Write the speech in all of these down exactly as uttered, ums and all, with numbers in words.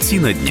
Картина дня.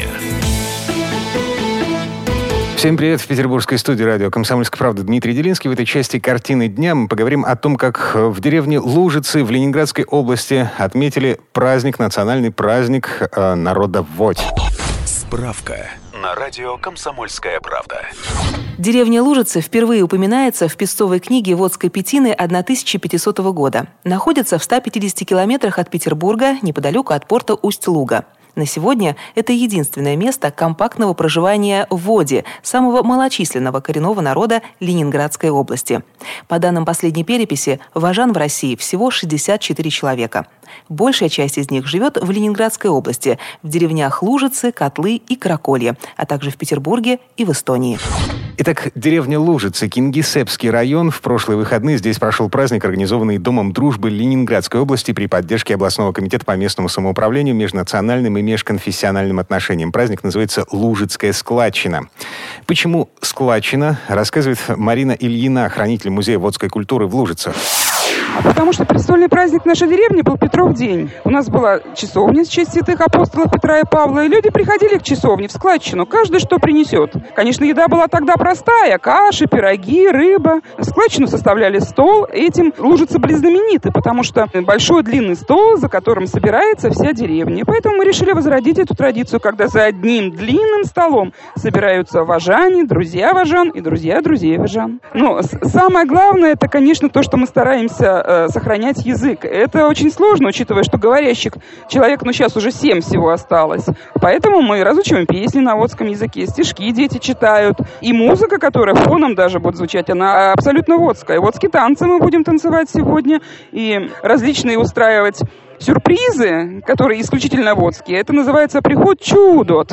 Всем привет! В петербургской студии радио «Комсомольская правда» Дмитрий Делинский. В этой части «Картины дня» мы поговорим о том, как в деревне Лужицы в Ленинградской области отметили праздник, национальный праздник э, народа Водь. Справка на радио «Комсомольская правда». Деревня Лужицы впервые упоминается в песцовой книге Водской Петины тысяча пятисотого года. Находится в ста пятидесяти километрах от Петербурга, неподалеку от порта Усть-Луга. На сегодня это единственное место компактного проживания води, самого малочисленного коренного народа Ленинградской области. По данным последней переписи, вожан в России всего шестьдесят четыре человека. Большая часть из них живет в Ленинградской области, в деревнях Лужицы, Котлы и Караколье, а также в Петербурге и в Эстонии. Итак, деревня Лужицы, Кингисеппский район. В прошлые выходные здесь прошел праздник, организованный Домом дружбы Ленинградской области при поддержке областного комитета по местному самоуправлению, межнациональным и межконфессиональным отношениям. Праздник называется «Лужицкая складчина». Почему складчина, рассказывает Марина Ильина, хранитель музея водской культуры в Лужицах. Потому что престольный праздник нашей деревни был Петров день. У нас была часовня в честь святых апостолов Петра и Павла, и люди приходили к часовне, в складчину, каждый что принесет. Конечно, еда была тогда простая: каши, пироги, рыба. Складчину составляли стол. Этим Лужицы были знамениты, потому что большой длинный стол, за которым собирается вся деревня. Поэтому мы решили возродить эту традицию, когда за одним длинным столом собираются вожане, друзья вожан и друзья друзей вожан. Но самое главное, это, конечно, то, что мы стараемся сохранять язык. Это очень сложно, учитывая, что говорящих человек, ну, сейчас уже семь всего осталось. Поэтому мы разучиваем песни на водском языке, стишки дети читают. И музыка, которая фоном даже будет звучать, она абсолютно водская. Водские танцы мы будем танцевать сегодня. И различные устраивать сюрпризы, которые исключительно водские. Это называется «Приход чудот».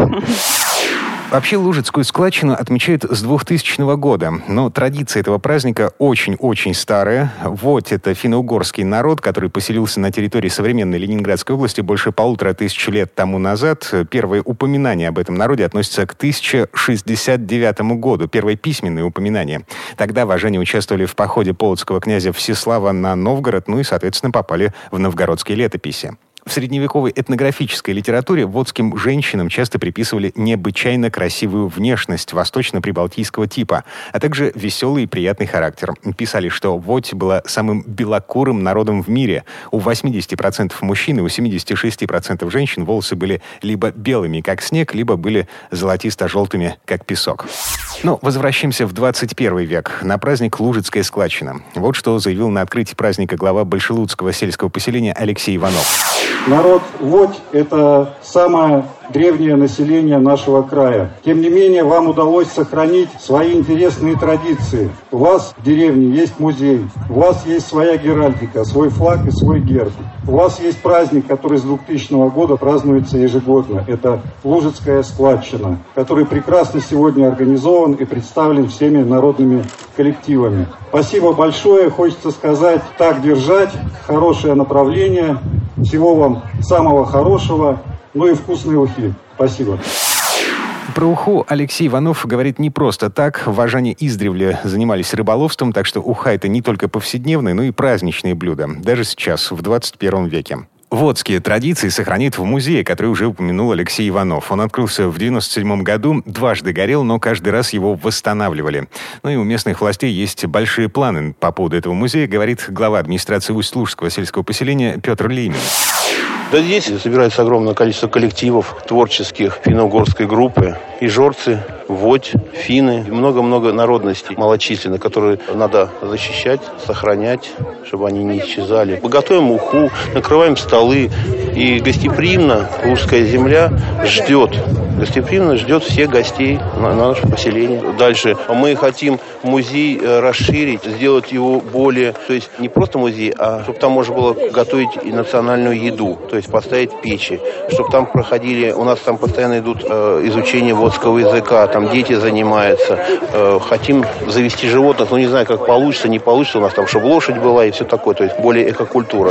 Вообще Лужицкую складчину отмечают с двухтысячного года, но традиция этого праздника очень-очень старая. Водь — это финно-угорский народ, который поселился на территории современной Ленинградской области больше полутора тысяч лет тому назад. Первые упоминания об этом народе относятся к тысяча шестьдесят девятому году, первые письменные упоминания. Тогда вожане участвовали в походе полоцкого князя Всеслава на Новгород, ну и, соответственно, попали в новгородские летописи. В средневековой этнографической литературе водским женщинам часто приписывали необычайно красивую внешность восточно-прибалтийского типа, а также веселый и приятный характер. Писали, что Водь была самым белокурым народом в мире. У восемьдесят процентов мужчин и у семьдесят шесть процентов женщин волосы были либо белыми, как снег, либо были золотисто-желтыми, как песок. Но возвращаемся в двадцать первый век, на праздник Лужицкая складчина. Вот что заявил на открытии праздника глава Большелудского сельского поселения Алексей Иванов. Народ Водь – это самое древнее население нашего края. Тем не менее, вам удалось сохранить свои интересные традиции. У вас в деревне есть музей, у вас есть своя геральдика, свой флаг и свой герб. У вас есть праздник, который с двухтысячного года празднуется ежегодно. Это Лужицкая складчина, который прекрасно сегодня организован и представлен всеми народными коллективами. Спасибо большое. Хочется сказать, так держать, хорошее направление. Всего вам самого хорошего, ну и вкусной ухи. Спасибо. Про уху Алексей Иванов говорит не просто так. Вожане издревле занимались рыболовством, так что уха — это не только повседневное, но и праздничные блюда. Даже сейчас, в двадцать первом веке. Водские традиции сохранит в музее, который уже упомянул Алексей Иванов. Он открылся в девяносто седьмом году, дважды горел, но каждый раз его восстанавливали. Ну и у местных властей есть большие планы по поводу этого музея, говорит глава администрации Усть-Лужского сельского поселения Петр Леймин. Да, здесь собирается огромное количество коллективов творческих финно-угорской группы. И жорцы, водь, финны, много-много народностей малочисленных, которые надо защищать, сохранять, чтобы они не исчезали. Мы готовим уху, накрываем столы, и гостеприимно Лужская земля ждет, гостеприимно ждет всех гостей на, на наше поселение. Дальше мы хотим музей расширить, сделать его более, то есть не просто музей, а чтобы там можно было готовить и национальную еду, то есть поставить печи, чтобы там проходили, у нас там постоянно идут э, изучение водского языка, там дети занимаются, э, хотим завести животных, но не знаю, как получится, не получится, у нас там, чтобы лошадь была и все такое, то есть более экокультура.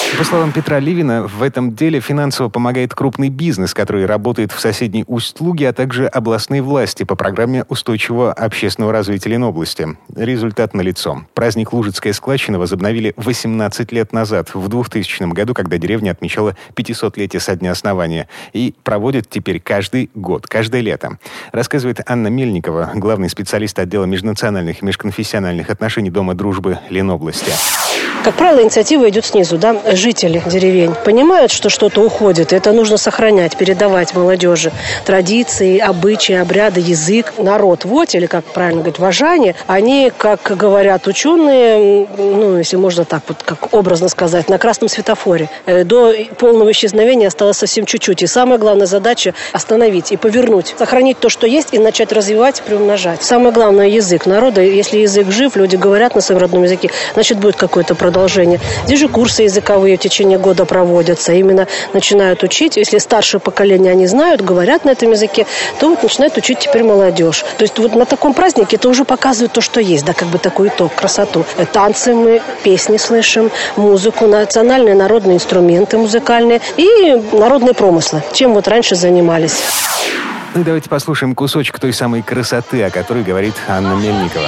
По словам Петра Ливина, в этом деле финансово помогает крупный бизнес, который работает в соседней Усть-Луге, а также областные власти по программе устойчивого общественного развития Ленобласти. Результат налицо. Праздник Лужицкая складчина возобновили восемнадцать лет назад, в двухтысячном году, когда деревня отмечала пятисотлетие со дня основания. И проводят теперь каждый год, каждое лето. Рассказывает Анна Мельникова, главный специалист отдела межнациональных и межконфессиональных отношений Дома дружбы Ленобласти. Как правило, инициатива идет снизу, да, жители деревень понимают, что что-то уходит, и это нужно сохранять, передавать молодежи. Традиции, обычаи, обряды, язык. Народ вот, или, как правильно говорить, вожане, они, как говорят ученые, ну, если можно так вот, как образно сказать, на красном светофоре. До полного исчезновения осталось совсем чуть-чуть. И самая главная задача – остановить и повернуть, сохранить то, что есть, и начать развивать, приумножать. Самое главное – язык народа. Если язык жив, люди говорят на своем родном языке, значит, будет какое-то продолжение. Здесь же курсы языковые в течение года проводятся. Именно начинают учить. Если старшее поколение они знают, говорят на этом языке, то вот начинают учить теперь молодежь. То есть вот на таком празднике это уже показывает то, что есть. Да, как бы такой итог, красоту. Танцы мы, песни слышим, музыку, национальные народные инструменты музыкальные и народные промыслы. Чем вот раньше занимались. Ну и давайте послушаем кусочек той самой красоты, о которой говорит Анна Мельникова.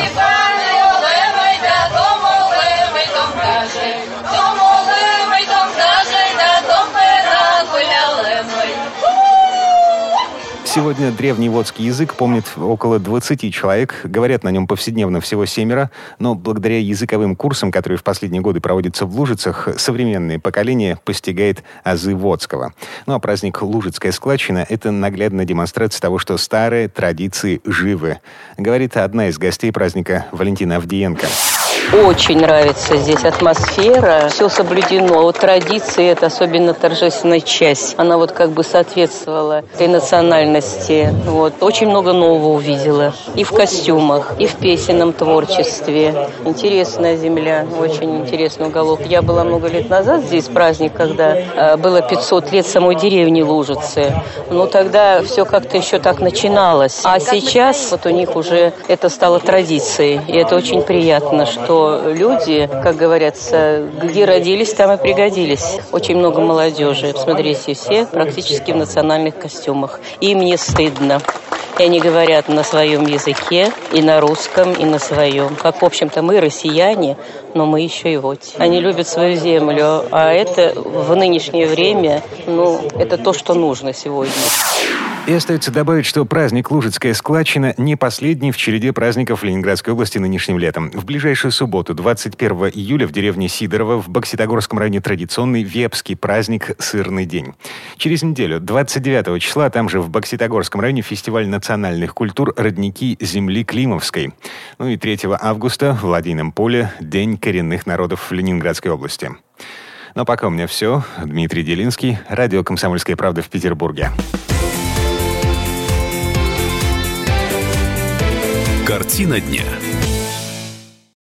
Сегодня древний водский язык помнит около двадцати человек. Говорят на нем повседневно всего семеро. Но благодаря языковым курсам, которые в последние годы проводятся в Лужицах, современное поколение постигает азы водского. Ну а праздник Лужицкая складчина – это наглядная демонстрация того, что старые традиции живы. Говорит одна из гостей праздника Валентина Авдиенко. Очень нравится здесь атмосфера, все соблюдено. Вот традиции, это особенно торжественная часть, она вот как бы соответствовала этой национальности. Вот. Очень много нового увидела. И в костюмах, и в песенном творчестве. Интересная земля, очень интересный уголок. Я была много лет назад здесь, праздник, когда э, было пятьсот лет самой деревни Лужицы. Но тогда все как-то еще так начиналось. А сейчас вот у них уже это стало традицией. И это очень приятно, что люди, как говорится, где родились, там и пригодились. Очень много молодежи. Посмотрите, все практически в национальных костюмах. Им не стыдно. И они говорят на своем языке, и на русском, и на своем. Как, в общем-то, мы россияне, но мы еще и вот. Они любят свою землю, а это в нынешнее время, ну, это то, что нужно сегодня. И остается добавить, что праздник Лужицкая складчина не последний в череде праздников Ленинградской области нынешним летом. В ближайшую субботу, двадцать первого июля, в деревне Сидорово в Бокситогорском районе традиционный вепский праздник «Сырный день». Через неделю, двадцать девятого числа, там же в Бокситогорском районе фестиваль национальных культур «Родники земли Климовской». Ну и третьего августа в Ладейном поле День коренных народов Ленинградской области. Но пока у меня все. Дмитрий Делинский, радио «Комсомольская правда» в Петербурге. Картина дня.